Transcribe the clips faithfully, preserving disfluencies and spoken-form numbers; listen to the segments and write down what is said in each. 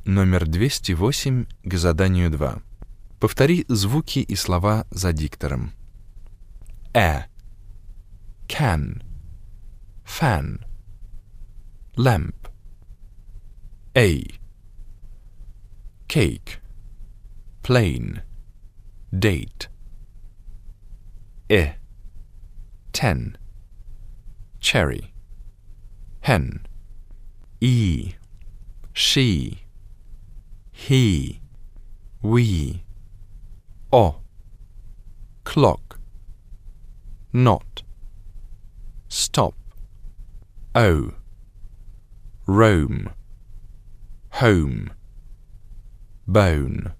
Номер двести восемь к заданию два. Повтори звуки и слова за диктором. Э, can, fan, lamp. A, cake, plane, date. I, ten, cherry, hen. E, she, he, we. O, clock, not, stop. O, Rome, home, bone.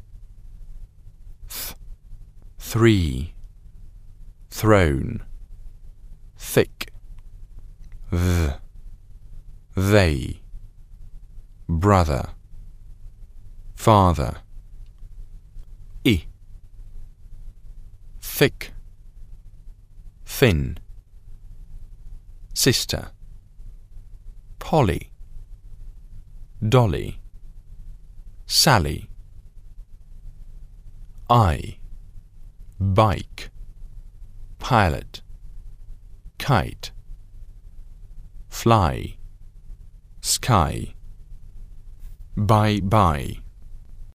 Th, three, throne, thick. Th, they, brother, father. I, thick, thin, sister. Polly, Dolly, Sally. I, bike, pilot, kite, fly, sky. Bye bye.